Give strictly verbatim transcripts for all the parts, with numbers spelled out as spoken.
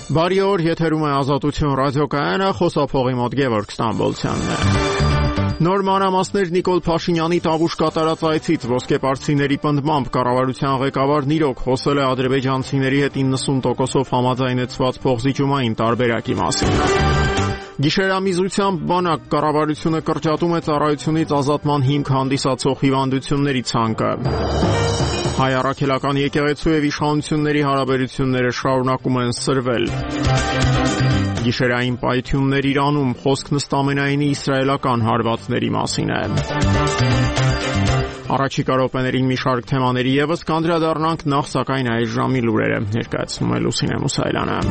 Բարի օր, եթերում է Ազատություն ռադիոկայանը, խոսափողի մոտ Գևորգ Ստամբոլցյանն է։ Նոր մանրամասներ Նիկոլ Փաշինյանի տավուշ կատարած այցից ոսկեպարծիների պնդմամբ կառավարության ղեկավարն իրոք խոսել է ադրբեջանցիների հետ իննսուն տոկոսով համաձայնեցված փոխզիջումային տարբերակի մասին։ Գիշերամիզությամբ բանակ կառավարությունը կրճատում է ծառայությունից ազատման հիմք հանդիսացող հիվանդությունների ցանկը։ Հայ առաքելական եկեղեցու եւ իշխանությունների հարաբերությունները շարունակում են սրվել։ Գիշերային պայթյուններ Իրանում, խոսք նստամենայինի իսրայելական հարվածների մասին է։ Առաջիկա րոպեներին մի շարք թեմաների եւս կանդրադառնանք, նախ սակայն այս ժամի լուրերը ներկայացնում է Լուսինե Մուսայելյանը։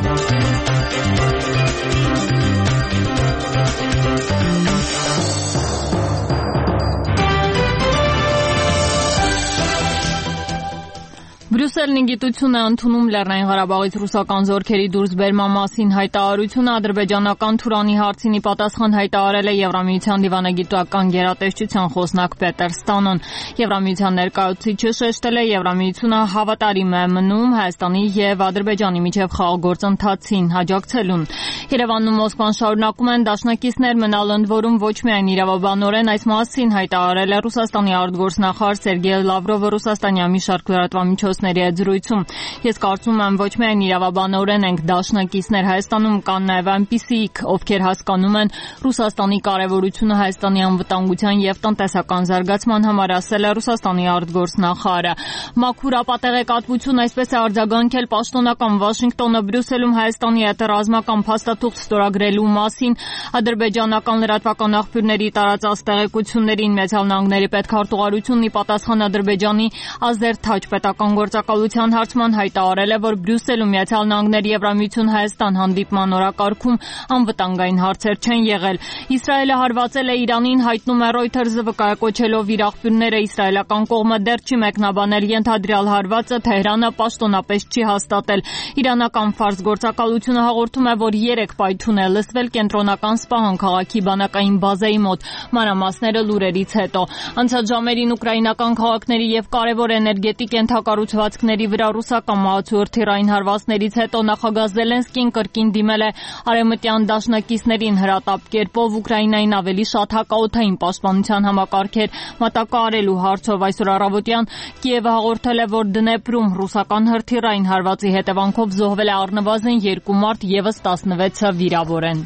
Բրյուսելն ինգիտություն է ընդունում Լեռնային Ղարաբաղից ռուսական զորքերի դուրսբերման մասին հայտարարությունը ադրբեջանական Թուրանի հարցին ի պատասխան հայտարարել է Եվրամիության դիվանագիտական գերատեսչության խոսնակ Պետեր Ստանոն։ Եվրամիության ներկայացուցիչը շեշտել է Եվրամիությունը հավատարիմ է մնում Հայաստանի եւ Ադրբեջանի միջև խաղաղ գործընթացին աջակցելուն։ Երևանն ու Մոսկվան շարունակում են դաշնակիցներ մնալ, ընդ որում ոչ միայն իրավաբանորեն այս մասին հայտարարել է Ռուսաստանի արտգործնախարար Սերգեյ Լավրովը Ռուսաստանյան մի շարք լրատվամիջոցների հետ զրույցում։ Ես կարծում եմ, ոչ միայն իրավաբանորեն ենք դաշնակիցներ, Հայաստանում կան նաև այնպիսիք, ովքեր հասկանում են Ռուսաստանի կարևորությունը Հայաստանի անվտանգության եւ տնտեսական զարգացման համար, ասել է Ռուսաստանի արտգործնախարարը։ Մաքուր ապատեղեկատվություն այսպես է արձագանքել պաշտոնական Վաշինգտոնը Բրյուսելում Հայաստանի հետ ռազմական փաստաթուղթ ստորագրելու մասին ադրբեջանական լրատվական աղբյուրների տարածած տեղեկություններին Միացյալ Նահանգների պետքարտուղարությունն ի պատասխան Ադրբեջանի Ազերթաջ պետական գործակալության հարցման հայտարարել է, որ Բրյուսելում Միացյալ Նահանգներ Եվրամիություն Հայաստան հանդիպման օրակարգում անվտանգային հարցեր չեն եղել։ Իսրայելը հարվածել է Իրանին, հայտնում է Reuters-ը վկայակոչելով իր աղբյուրները, իսրայելական կողմը դեռ չի մեկնաբանել ենթադրյալ հարվածը, Թեհրանը պաշտոնապես չի հաստատել։ Իրանական Ֆարս գործակալությունը հաղորդում է, որ երեք պայթյուն է լսվել կենտրոնական Սպահան քաղաքի բանակային բազայի մոտ։ Մանրամասները լուրերից հետո։ Անցած ժամերին ուկրաինական քաղաքների եւ կարևոր էներգետիկ ենթակառուցվածքների վրա ռուսական մահացու հրթիռային հարվածներից հետո նախագահ Զելենսկին կրկին դիմել է արևմտյան դաշնակիցներին հրատապ կերպով Ուկրաինային ավելի շատ հակաօդային պաշտպանության համակարգեր մատակարարելու հարցով։ Այսօր առավոտյան Կիևը հաղորդել է, որ Դնեպրում ռուսական հրթիռային հարվածի հետևանքով զոհվել է առնվազն երկու մարդ, եւս տասնվեցը վիրավոր են։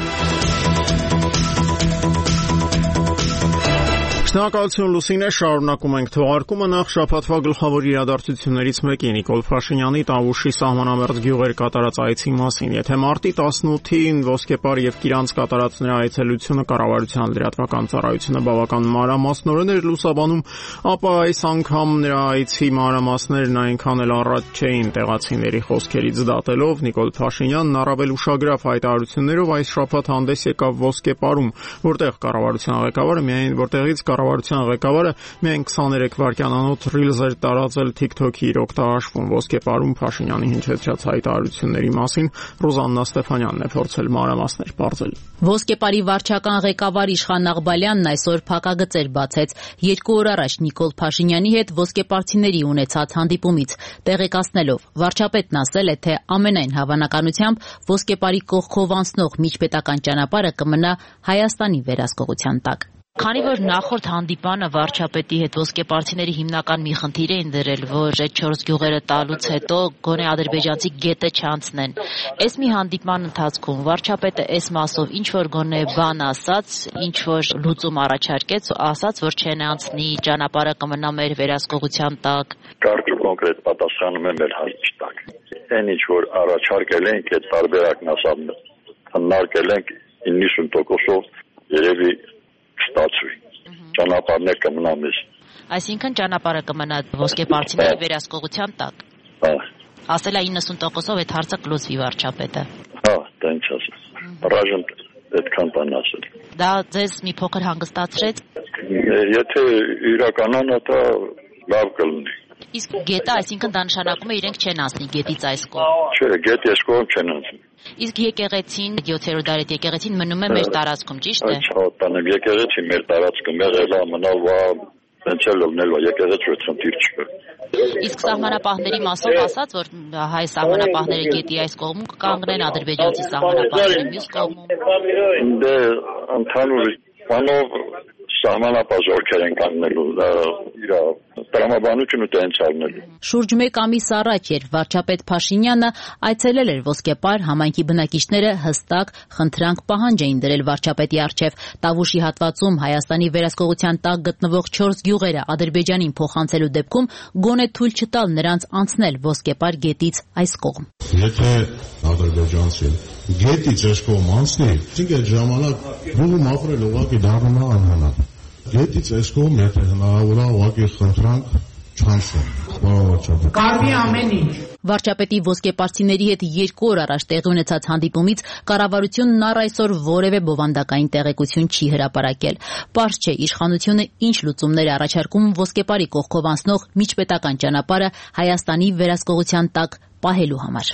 Շնորհակալություն Լուսինե, շարունակում ենք թողարկումը։ Նախ շաբաթվա գլխավոր իրադարձություններից մեկի Նիկոլ Փաշինյանի Տավուշի սահմանամերձ գյուղեր կատարած այցի մասին։ Եթե մարտի տասնութին Ոսկեպար եւ Կիրանց կատարած նրա այցելությունը կառավարության լրատվական ծառայությունը բավական մանրամասնորեն էր լուսաբանում, ապա այս անգամ նրա այցի մանրամասներն այնքան էլ առաջ չէին տեղացիների խոսքերից դատելով Նիկոլ Փաշինյանն առավել ուշագրավ հայտարարություններով այս շաբաթ հանդես եկավ Ոսկեպարում, որտեղ կառավարության ղեկավարը միայն որտեղից Կառավարության ղեկավարը միայն քսաներեք վայրկյանանոց ռիլզ էր տարածել TikTok-ի իր օգտահաշվում։ Ոսկեպարում Փաշինյանի հնչեցրած հայտարարությունների մասին Ռոզաննա Ստեփանյանն է փորձել մանրամասներ պարզել։ Ոսկեպարի վարչական ղեկավար Իշխան Աղբալյանն այսօր փակագծեր բացեց երկու օր առաջ Նիկոլ Փաշինյանի հետ ոսկեպարցիների ունեցած հանդիպումից, տեղեկացնելով վարչապետն ասել է, թե ամենայն հավանականությամբ Ոսկեպարի կողքով անցնող միջպետական ճանապարհը կմնա Հայաստանի վերահսկողության տակ։ Քանի որ նախորդ հանդիպանը վարչապետի հետ ոսկեպարցիների հիմնական մի խնդիր էին դրել, որ այդ չորս գյուղերը տալուց հետո գոնե ադրբեջանցի գետը չանցնեն։ Այս մի հանդիպման ընթացքում վարչապետը այս մասով ինչ որ գոնե բան ասաց, ինչ որ լուծում առաջարկեց, ասաց, որ չեն անցնի, ճանապարհը կմնա մեր վերահսկողության տակ։ Կարճ ու կոնկրետ պատասխանում եմ մեր հարցի տակ։ Այն ինչ որ առաջարկել ենք, այդ տարբերակն ասած հնարքել ենք իննսուն տոկոսով երևի ստացվի։ Ճանապարհն է կմնա մեզ։ Այսինքն ճանապարհը կմնա ոսկեպարցիների վերահսկողության տակ։ Հա։ Ասել է իննսուն տոկոսով այդ հարցը կլուծվի վարչապետը։ Հա, դա ինչ ասես։ Բաժան այդքան բան ասել։ Դա ձեզ մի փոքր հանգստացրեց։ Եթե իրականանա, դա լավ կլինի։ Իսկ գետը, այսինքն դա նշանակում է իրենք չեն անցնի գետից այս կողմ։ Չէ, գետի այս կողմ չեն անցնի։ Իսկ եկեղեցին, յոթերորդ դարի եկեղեցին մնում է մեր տարածքում, ճիշտ է։ Չէ, տանեմ եկեղեցին մեր տարածքում եղել է մնալ Հենց էլ լնելու եկեղեցու հետ խնդիր չկա։ Իսկ սահմանապահների մասով ասաց, որ հայ սահմանապահները գետի այս կողմում կկանգնեն, ադրբեջանցի սահմանապահները մյուս կողմում։ Դե ընդհանուր բանով սահմանապահ զորքեր են կանգնելու, իր տրամաբանությունը տենց առնելու։ Շուրջ մեկ ամիս առաջ, երբ վարչապետ Փաշինյանը այցելել էր Ոսկեպար, համայնքի բնակիչները հստակ խնդրանք պահանջ էին դրել վարչապետի առջև Տավուշի հատվածում Հայաստանի վերահսկողության տակ գտնվող չորս գյուղերը Ադրբեջանին փոխանցելու դեպքում գոնե թույլ չտալ նրանց անցնել Ոսկեպար գետից այս կողմ։ Եթե ադրբեջանցին գետից այս կողմ անցնի, ինքը ժամանակ գյուղում ապրել ուղղակի դառնում է անհնար։ Գետից այս կողմ եթե հնարավոր է ուղղակի խնդրանք չանցնեն։ Պարոն վարչապետ։ Կարվի ամեն ինչ։ Վարչապետի ոսկեպարցիների հետ երկու օր առաջ տեղի ունեցած հանդիպումից կառավարությունն առ այսօր որևէ բովանդակային տեղեկություն չի հրապարակել։ Պարզ չէ իշխանությունը ինչ լուծումներ է առաջարկում Ոսկեպարի կողքով անցնող միջպետական ճանապարհը Հայաստանի վերահսկողության տակ պահելու համար։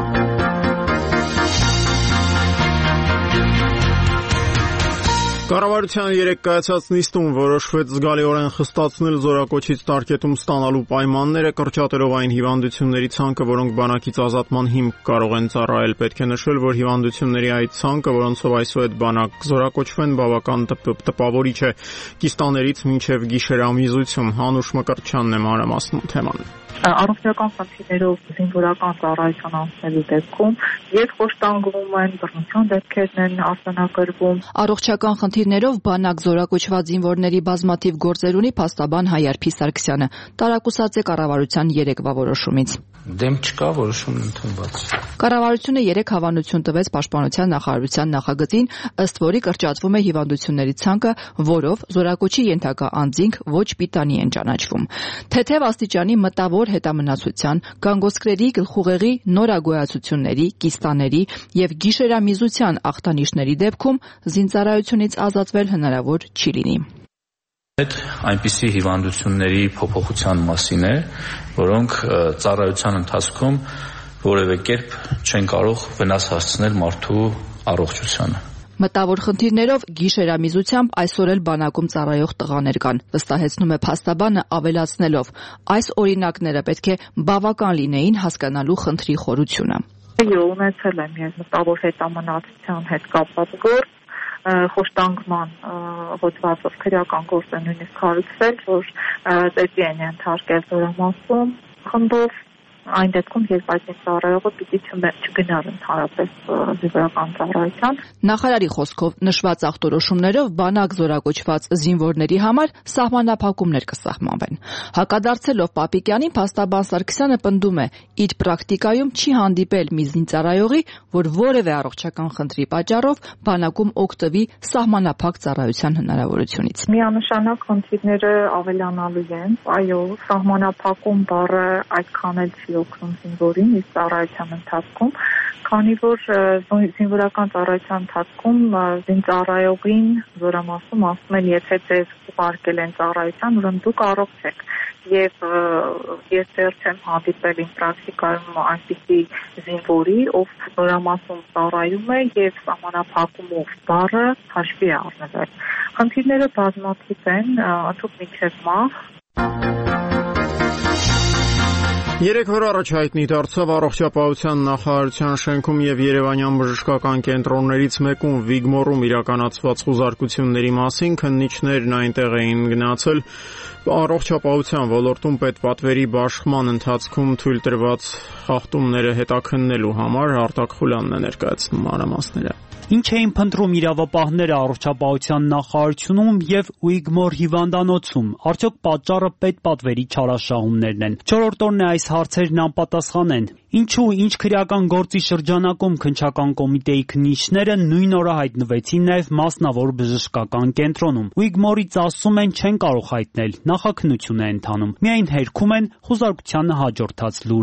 Կառավարության երեկ կայացած նիստում որոշվեց զգալիորեն խստացնել զորակոչից տարկետում ստանալու պայմանները, կրճատելով այն հիվանդությունների ցանկը, որոնք բանակից ազատման հիմք կարող են ծառայել։ Պետք է նշել, որ հիվանդությունների այդ ցանկը, որոնցով այսօր բանակ զորակոչվեն, բավական տպավորիչ է։ Կիստաներից մինչև գիշերամիզություն։ Հանուշ Մկրտչյանն է մանրամասնում թեման։ Առողջական խնդիրներով զինվորական ծառայության անցնելու դեպքում եւ խոշտանգվում են, բռնության դեպքերն են արձանագրվում։ Առողջական խնդիրներով բանակ զորակոչված զինվորների բազմաթիվ գործեր ունի փաստաբան Հայարփի Սարգսյանը։ Տարակուսած է կառավարության երեկվա որոշումից։ Դեմ չկա, որոշումն ընդունված։ Կառավարությունը երեք հավանություն տվեց Պաշտպանության նախարարության նախագծին, ըստ որի կրճատվում է հիվանդությունների ցանկը, որով զորակոչի ենթակա անձինք ոչ պիտանի են ճանաչվում։ Թեթև աստիճանի մտավոր հետամնացության, գանգոսկրերի, գլխուղեղի, նորագոյացությունների, կիստաների եւ գիշերամիզության ախտանիշների դեպքում զինծառայությունից ազատվել հնարավոր չի լինի։ Այդ այնպիսի հիվանդությունների փոփոխության մասին է, որոնք ծառայության ընթացքում որևէ կերպ չեն կարող վնաս հասցնել մարդու առողջությանը։ Մտավոր խնդիրներով գիշերամիզությամբ այսօր էլ բանակում ծառայող տղաներ կան, վստահեցնում է փաստաբանը ավելացնելով. այս օրինակները պետք է բավական լինեին հասկանալու խնդրի խորությունը։ Ունեցել եմ ես մտավոր հետամնացության հետ կապված գործ, խոշտանգման հոդվածով քրեական գործ է նույնիսկ հարուցվել, որ դեպի են ենթարկել զորամասում խմբով, այն դեպքում, երբ այդ ծառայողը պիտի չգնար ընդհանրապես զինվորական ծառայության։ Նախարարի խոսքով նշված ախտորոշումներով բանակ զորակոչված զինվորների համար սահմանափակումներ կսահմանվեն։ Հակադարձելով Պապիկյանին, փաստաբան Սարգսյանը պնդում է, իր պրակտիկայում չի հանդիպել մի զինծառայողի, որ որևէ առողջական խնդրի պատճառով բանակում օգտվի սահմանափակ ծառայության հնարավորությունից։ Միանշանակ խնդիրները ավելանալու են, այո, սահմանափակում բառը այդքան էլ չի օգնում զինվորին իր ծառայության ընթացքում, քանի որ զինվորական ծառայության ընթացքում զինծառայողին զորամասում ասում են, եթե ձեզ ուղարկել են ծառայության, ուրեմն դուք առողջ եք։ Եվ ես դեռ չեմ հանդիպել իմ պրակտիկայում այնպիսի զինվորի, ով զորամասում ծառայում է եւ սահմանափակումով բառը հաշվի է առնվել։ Խնդիրները բազմաթիվ են, ընդհանուր մինչև մահ։ Երեք օր առաջ հայտնի դարձավ առողջապահության նախարարության շենքում եւ Երևանյան բժշկական կենտրոններից մեկում Վիգմորում իրականացված խուզարկությունների մասին քննիչներն այնտեղ էին գնացել։ Առողջապահության ոլորտում պետպատվերի բաշխման ընթացքում թույլ տրված խախտումները հետաքննելու համար Արտակ Խուլյանն է ներկայացնում մանրամասները։ Ինչ էին փնտրում իրավապահները առողջապահության նախարարությունում եւ Ուիգմոր հիվանդանոցում։ Արդյոք պատճառը պետպատվերի չարաշահումներն են։ Չորրորդ օրն է այս հարցերն անպատասխան են։ Ինչու ինչ քրեական գործի շրջանակում քննչական կոմիտեի քննիչները նույն օրը հայտնվեցին նաեւ մասնավոր բժշկական կենտրոնում։ Ուիգմորից ասում են չեն կարող հայտնել, նախաքննություն է ընթանում։ Միայն հերքում են խուզարկությանը հաջորդած լուրը։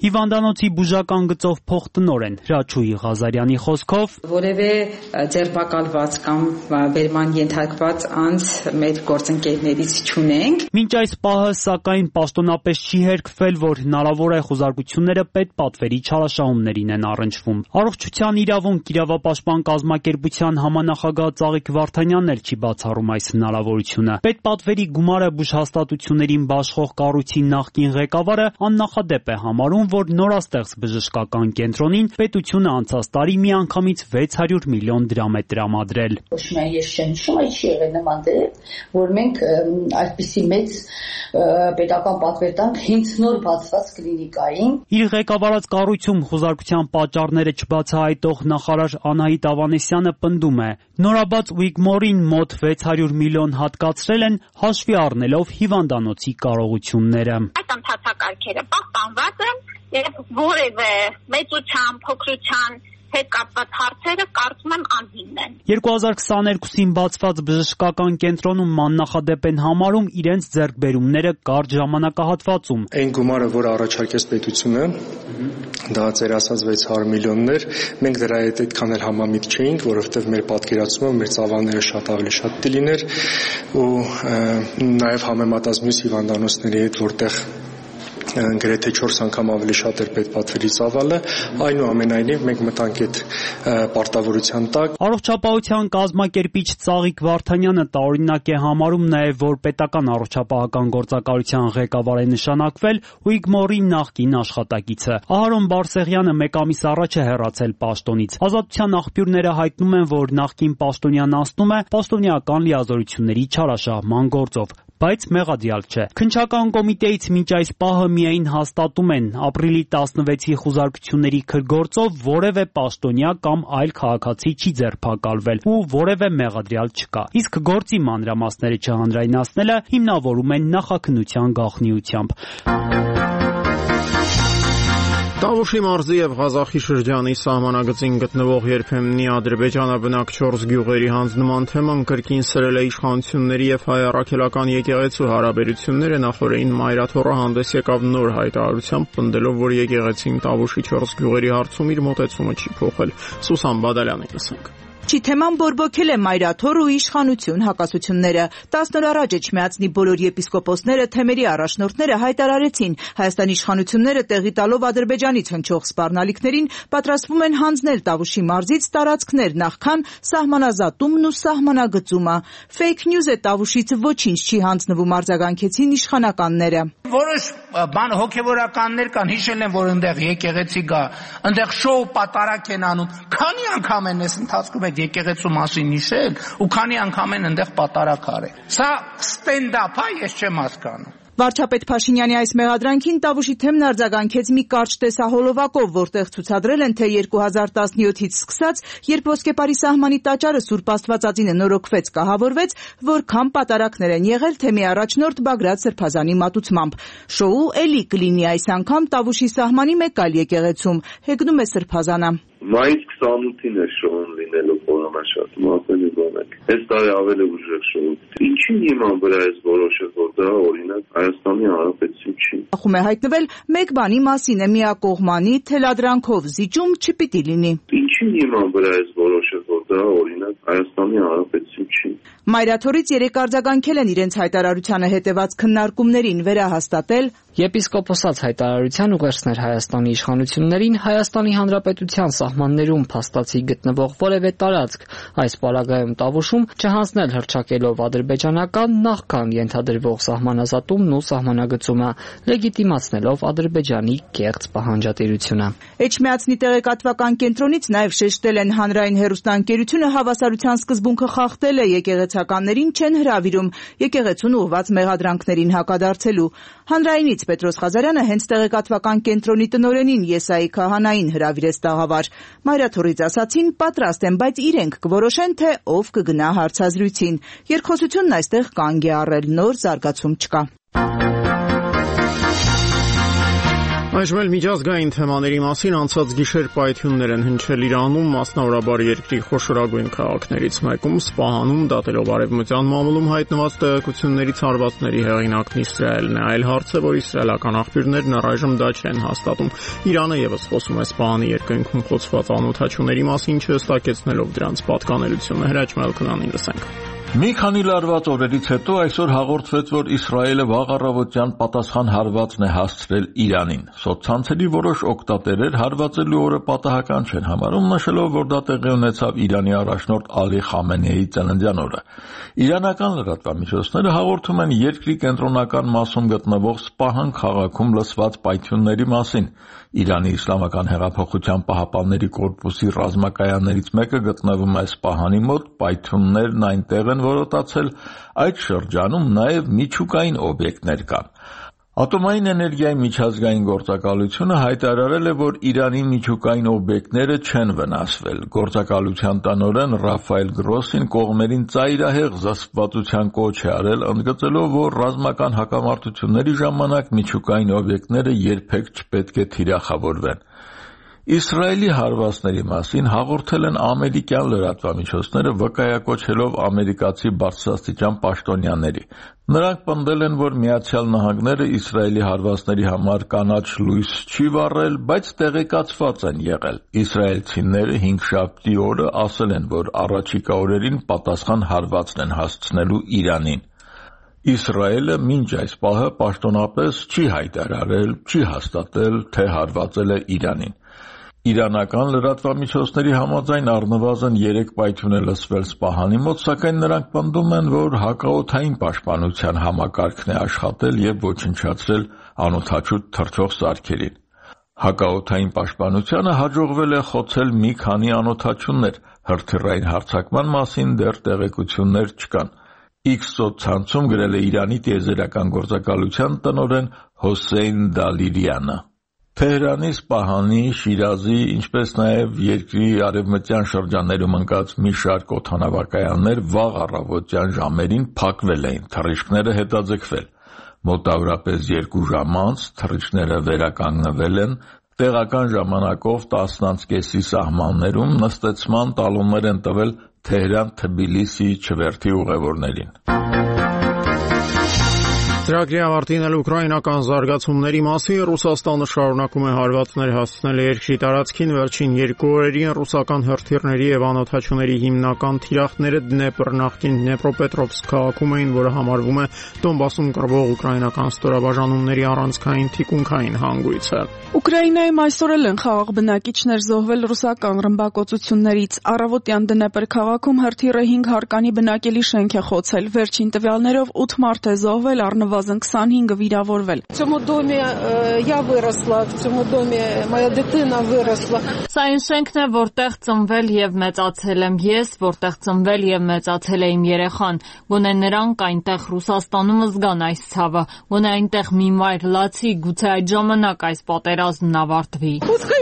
Հիվանդանոցի բուժական գծով փոխտնօրեն Ռաչուի Ղազարյանի խոսքով որևէ ձերբակալված կամ բերման ենթարկված անձ մեր գործընկերներից չունենք։ Մինչ այս պահը սակայն պաշտոնապես չի հերքվել, որ հնարավոր է խոզարկությունները պետպատվերի չարաշահումներին են առնչվում։ Առողջության իրավունք իրավապաշտպան կազմակերպության համանախագահ Ծաղիկ Վարդանյանն էլ չի բացառում այս հնարավորությունը։ Պետպատվերի գումարը բուժհաստատություններին բաշխող կառույցի նախկին ղեկավարը աննախադեպ է համարում, որ նորաստեղծ բժշկական կենտրոնին պետությունը անցած տարի միանգամից վեց հարյուր միլիոն դրամ է տրամադրել։ Ոչ միայն ես չեմ հիշում, այլ չի եղել նման դեպք, որ մենք այսպիսի մեծ պետական պատվեր տանք հենց նոր բացված կլինիկային։ Իր ղեկավարած կառույցում խոզարկության պատճառները չբացահայտող նախարար Անահիտ Ավանեսյանը պնդում է. նորաբաց Ուիգմորին մոտ վեց հարյուր միլիոն հատկացրել են հաշվի առնելով հիվանդանոցի կարողությունները։ Այդ ընթացակարգերը պահպանված են եւ որևէ մեծության, փոքրության հետ կապված հարցերը կարծում եմ անհիմն են։ երկու հազար քսաներկուսին բացված բժշկական կենտրոնում մաննախադեպ են համարում իրենց ձեռքբերումները կարճ ժամանակահատվածում։ Այն գումարը, որ առաջարկեց պետությունը, դա ծեր ասած վեց հարյուր միլիոններ, մենք դրա հետ այդքան էլ համամիտ չէինք, որովհետև մեր պատկերացումը մեր ծավալները շատ ավելի շատ դիլիներ ու նաև համեմատած մյուս հիվանդանոցների հետ, որտեղ գրեթե չորս անգամ ավելի շատ էր պետպատվերի ծավալը, այնուամենայնիվ մենք մտանք այդ պարտավորության տակ։ Առողջապահության կազմակերպիչ Ծաղիկ Վարդանյանը տարօրինակ է համարում նաև, որ պետական առողջապահական գործակալության ղեկավար է նշանակվել Ուիգմորի նախկին աշխատակիցը։ Ահարոն Բարսեղյանը մեկ ամիս առաջ է հեռացել պաշտոնից։ Ազատության աղբյուրները հայտնում են, որ նախկին պաշտոնյան անցնում է պաշտոնյական լիազորությունների չարաշահման գործով, բայց մեղադրյալ չէ։ Քննչական կոմիտեից մինչ այս պահը միայն հաստատում են ապրիլի տասնվեցի խոզարկությունների քրգործով որևէ պաշտոնյա կամ այլ քաղաքացի չի ձերբակալվել ու որևէ մեղադրյալ չկա։ Իսկ գործի մանրամասները չհանրայնացնելը հիմնավորում են նախաքննության գաղտնիությամբ։ Տավուշի մարզի եւ Ղազախի շրջանի սահմանագծին գտնվող երբեմնի ադրբեջանաբնակ չորս գյուղերի հանձնման թեման կրկին սրել է իշխանությունների եւ հայ առաքելական եկեղեցու հարաբերությունները նախորդին Մայրաթոռը հանդես եկավ նոր հայտարարությամբ, պնդելով, որ եկեղեցին Տավուշի չորս գյուղերի հարցում իր մոտեցումը չի փոխել։ Սուսան Բադալյանին լսենք։ Չի թեման բորբոքել է Մայրաթոռ ու իշխանություն հակասությունները։ տասն օր առաջ Էջմիածնի բոլոր եպիսկոպոսները, թեմերի առաջնորդները հայտարարեցին, Հայաստանի իշխանությունները տեղի տալով Ադրբեջանից հնչող սպառնալիքներին պատրաստվում են հանձնել Տավուշի մարզից տարածքներ նախքան սահմանազատումն ու սահմանագծումը։ Ֆեյք նյուզ է, Տավուշից ոչինչ չի հանձնվում, արձագանքեցին իշխանականները։ Որոշ բան հոգևորականներ կան, հիշել են, որ այնտեղ եկեղեցի գա, այնտեղ շոու պատարակ են անում։ Քանի անգամ են այս ընթացքում այդ եկեղեցու մասին հիշել ու քանի անգամ են այնտեղ պատարակ արել։ Սա ստենդափ է, ես չեմ հասկանում։ Վարչապետ Փաշինյանի այս մեղադրանքին Տավուշի թեմն արձագանքեց մի կարճ տեսահոլովակով, որտեղ ցուցադրել են, թե երկու հազար տասնյոթից սկսած, երբ Ոսկեպարի սահմանի տաճարը Սուրբ Աստվածածինը նորոգվեց, կահավորվեց, որքան պատարակներ են եղել թեմի առաջնորդ Բագրատ Սրբազանի մատուցմամբ։ Շոու էլի կլինի այս անգամ Տավուշի սահմանի մեկ այլ եկեղեցում, հեգնում է Սրբազանը։ Մայիս քսանութին է շոուն լինելու խորհրդաշարժում, ասելի բանակ։ Այս տարի ավելի ուժեղ շոու։ Ինչի հիման վրա ես որոշել, որ դա օրինակ Հայաստանի Հանրապետություն չի։ Ախում է հայտնվել մեկ բանի մասին է միակողմանի թելադրանքով զիջում չպիտի լինի։ Ինչի հիման վրա ես որոշել, որ դա օրինակ Հայաստանի Հանրապետություն չի։ Մայրաթոռից երեք արձագանքել են իրենց հայտարարությանը հետևած քննարկումներին վերահաստատել Եպիսկոպոսած հայտարարության ուղերձներ Հայաստանի իշխանություններին Հայաստանի Հանրապետության սահմաններում փաստացի գտնվող որևէ տարածք այս պարագայում Տավուշում չհանձնել հռչակելով ադրբեջանական նախքան ենթադրվող սահմանազատումն ու սահմանագծումը, լեգիտիմացնելով Ադրբեջանի կեղծ պահանջատիրությունը։ Էջմիածնի տեղեկատվական կենտրոնից նաև շեշտել են հանրային հեռուստաընկերությունը հավասարության սկզբունքը խախտել է, եկեղեցականներին չեն հրավիրում եկեղեցուն ուղղված մեղադրանքներին հակադարձելու։ Հանրայինից Պետրոս Ղազարյանը հենց տեղեկատվական կենտրոնի տնօրենին Եսայի Քահանային հրավիրեց տաղավար։ Մայրաթոռից ասացին պատրաստ են, բայց իրենք կորոշեն, թե ով կգնա հարցազրույցին։ Երկխոսությունն այստեղ կանգ է առել, նոր զարգացում չկա։ Այժմ էլ միջազգային թեմաների մասին անցած գիշեր պայթյուններ են հնչել Իրանում, մասնավորաբար երկրի խոշորագույն քաղաքներից մեկում Սպահանում, դատելով արևմտյան մամուլում հայտնված տեղեկություններից հարվածների հեղինակն Իսրայելն է։ Այլ հարց է, որ իսրայելական աղբյուրներն առայժմ դա չեն հաստատում։ Իրանը եւս խոսում է Սպահանի երկնքում խոցված անօթաչուների մասին, չհստակեցնելով դրանց պատկանելությունը։ Հրաչ Մելքոնյանին լսենք։ Մի քանի լարված օրերից հետո այսօր հաղորդվեց, որ Իսրայելը վաղ առավոտյան պատասխան հարվածն է հասցրել Իրանին։ Սոցցանցերի որոշ օգտատերեր հարվածելու օրը պատահական չեն համարում, նշելով, որ դա տեղի ունեցավ Իրանի առաջնորդ Ալի Խամենեիի ծննդյան օրը։ Իրանական լրատվամիջոցները հաղորդում են երկրի կենտրոնական մասում գտնվող Սպահան քաղաքում լսված պայթյունների մասին։ Իրանի Իսլամական հեղափոխության պահապանների կորպուսի ռազմակայաններից մեկը գտնվում է Սպահանի մոտ, պայթյուններն այնտեղ են որոտացել, այդ շրջանում նաև միջուկային օբյեկտներ կան։ Ատոմային էներգիայի միջազգային գործակալությունը հայտարարել է, որ Իրանի միջուկային օբյեկտները չեն վնասվել։ Գործակալության տնօրեն Ռաֆայել Գրոսին կողմերին ծայրահեղ զսպվածության կոչ է արել, ընդգծելով, որ ռազմական հակամարտությունների ժամանակ միջուկային օբյեկտները երբեք չպետք է թիրախավորվեն։ Իսրայելի հարվածների մասին հաղորդել են ամերիկյան լրատվամիջոցները, վկայակոչելով ամերիկացի բարձրաստիճան պաշտոնյաների։ Նրանք պնդել են, որ Միացյալ Նահանգները Իսրայելի հարվածների համար կանաչ լույս չի վառել, բայց տեղեկացված են եղել։ Իսրայելցիները հինգշաբթի օրը ասել են, որ առաջիկա օրերին պատասխան հարվածն են հասցնելու Իրանին։ Իսրայելը մինչ այս պահը պաշտոնապես չի հայտարարել, չի հաստատել, թե հարվածել է Իրանին։ Իրանական լրատվամիջոցների համաձայն առնվազն երեք պայթյուն է լսվել Սպահանի մոտ, սակայն նրանք պնդում են, որ հակաօդային պաշտպանության համակարգն է աշխատել եւ ոչնչացրել անօթաչու թռչող սարքերին։ Հակաօդային պաշտպանությանը հաջողվել է խոցել մի քանի անօթաչուներ, հրթիռային հարձակման մասին դեռ տեղեկություններ չկան։ X սոցցանցում գրել է Իրանի տիեզերական գործակալության տնօրեն Հոսեյն Դալիրյանը։ Թեհրանի, Սպահանի, Շիրազի, ինչպես նաև երկրի արևմտյան շրջաններում ընկած մի շարք օդանավակայաններ վաղ առավոտյան ժամերին փակվել էին, թռիչքները հետաձգվել։ Մոտավորապես երկու ժամ անց թռիչքները վերականգնվել են, տեղական ժամանակով տասն անց կեսի սահմաններում նստեցման տալոններ են տվել Թեհրան-Թբիլիսի չվերթի ուղևորներին։ Ծրագրի ավարտին էլ ուկրաինական զարգացումների մասին Ռուսաստանը շարունակում է հարվածներ հասցնել երկրի տարածքին։ Վերջին երկու օրերին ռուսական հրթիռների եւ անօթաչուների հիմնական թիրախները Դնեպր նախկին Դնեպրոպետրովսկ քաղաքում էին, որը համարվում է Դոնբասում կռվող ուկրաինական ստորաբաժանումների առանցքային թիկունքային հանգույցը։ Ուկրաինայում այսօր էլ են խաղաղ բնակիչներ զոհվել ռուսական ռմբակոծություններից։ Առավոտյան Դնեպր քաղաքում հրթիռը հինգ հարկանի բնակելի շենք է խոցել։ Վերջին տվյալներով ութ մարդ է զոհվել, առնվազն քսանհինգը վիրավորվել։ Սա այն շենքն է, որտեղ ծնվել եւ մեծացել եմ ես, որտեղ ծնվել եւ մեծացել է իմ երեխան։ Գոնե նրանք այնտեղ Ռուսաստանում զգան այս ցավը, գոնե այնտեղ մի մայր լացի, գուցե այդ ժամանակ այս պատերազմն ավարտվի։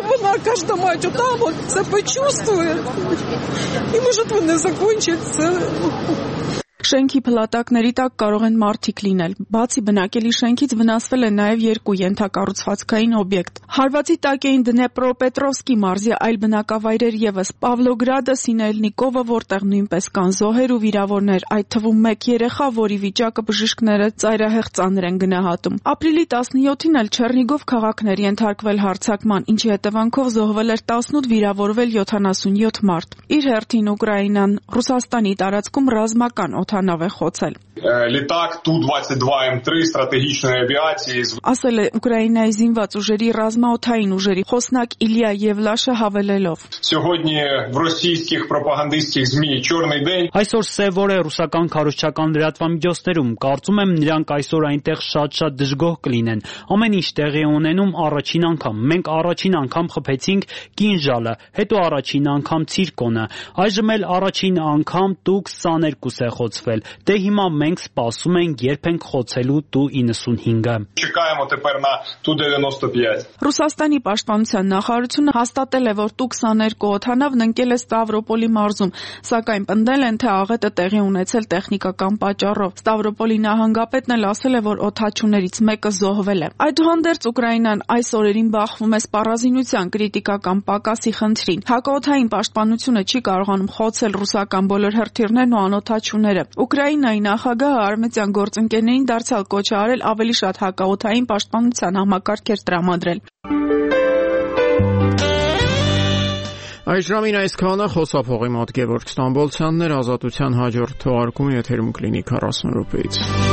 Շենքի փլատակների տակ կարող են մարդիկ լինել։ Բացի բնակելի շենքից վնասվել է նաև երկու ենթակառուցվածքային օբյեկտ։ Հարվածի տակ էին Դնեպրոպետրովսկի մարզի այլ բնակավայրեր ևս՝ Պավլոգրադը, Սինելնիկովը, որտեղ նույնպես կան զոհեր ու վիրավորներ, այդ թվում մեկ երեխա, որի վիճակը բժիշկները ծայրահեղ ծանր են գնահատում։ Ապրիլի տասնյոթին էլ Չեռնիգով քաղաքն էր ենթարկվել հարձակման, ինչի հետևանքով զոհվել էր տասնութ, վիրավորվել յոթանասունյոթ մարդ։ Իր հերթին Ուկրաինան Ռուսաստանի տարածքում ռազմական օդանավ է խոցել։ Літак Ту двадцять два М три стратегічної авіації ասել է Ուկրաինայի զինված ուժերի ռազմաօդային ուժերի խոսնակ Իլիա Եվլաշը հավելելով. Сьогодні в російських пропагандистських ЗМІ «Чорний день» Այսօր սև օր է ռուսական քարոզչական լրատվամիջոցներում։ Կարծում եմ նրանք այսօր այնտեղ շատ-շատ դժգոհ կլինեն։ Ամեն ինչ տեղի է ունենում առաջին անգամ։ Մենք առաջին անգամ խփեցինք կինժալը, հետո առաջին անգամ ցիրկոնը։ Այժմ էլ առաջին անգամ տուկ քսաներկուս է խոցվել։ Դե հիմա մենք սպասում ենք, երբ ենք խոցելու Տու իննսունհինգը։ Чекаємо тепер на Ту дев'яносто п'ять. Ռուսաստանի պաշտպանության նախարարությունը հաստատել է, որ Տու քսաներկու օդանավն ընկել է Ստավրոպոլի մարզում, սակայն պնդել են, թե աղետը տեղի ունեցել տեխնիկական պատճառով։ Ստավրոպոլի նահանգապետն էլ ասել է, որ օդաչուներից մեկը զոհվել է։ Այդուհանդերձ Ուկրաինան այս օրերին բախվում է սպառազինության կրիտիկական պակասի խնդրին։ Հակաօդային պաշտպանությունը չի կարողանում խոցել ռուսական բոլոր հրթիռներն ու անօդաչուները։ Ուկրաինայի նախագահը արմենիական գործընկերներին դարձյալ կոչ է արել ավելի շատ հակաօդային պաշտպանության համակարգեր տրամադրել։ Այս ժամին այսքանը խոսափողի մոտ Գևորգ Ստամբոլցյանն էր, Ազատության հաջորդ թողարկումը եթերում կլինի քառասուն րոպեից։